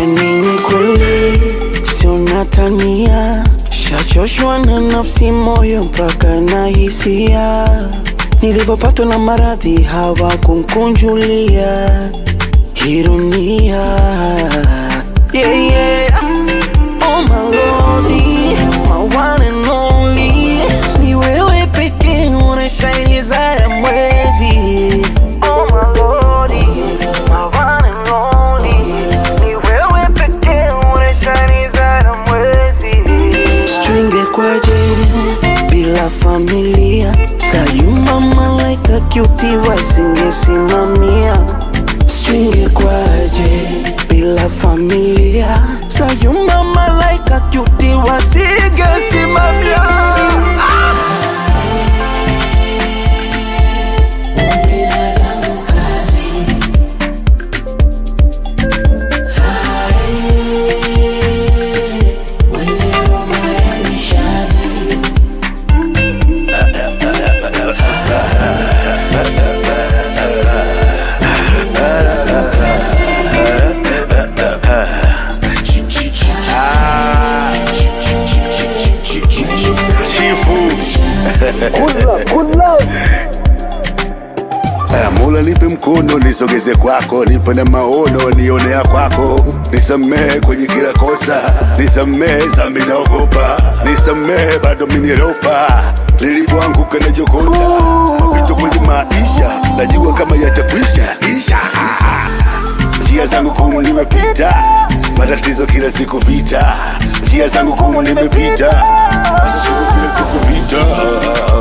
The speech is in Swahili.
nini kweli, sio natania. Shachoshwa na nafsi, moyo mpaka na hisia. Nilivyopatwa na maradhi hawakunkunjulia ironia. Yeah, yeah. Oh my lordy, my one and only. Ni wewe pekee unashine zaidi ya mwezi. Oh my lordy, my one and only. Ni wewe pekee unashine zaidi ya mwezi. Stringe kwaje bila familia, sayuma malaika cutie wasingesimamia. Stringe kwaje bila familia, sayuma malaika cutie wasingesimamia. Good luck. Mola nipe mkono nisogeze kwako, nipe na maono nionea kwako. Nisamehe kwenye kila kosa, nisamehe zambi naogopa, nisamehe bado minirofa. Nilipoanguka na jokota, mapito kwenye maisha, najua kama yatakwisha. Njia zangu kumu nimepita, matatizo kila siku vita. Njia zangu kumu nimepita, siku kila siku vita.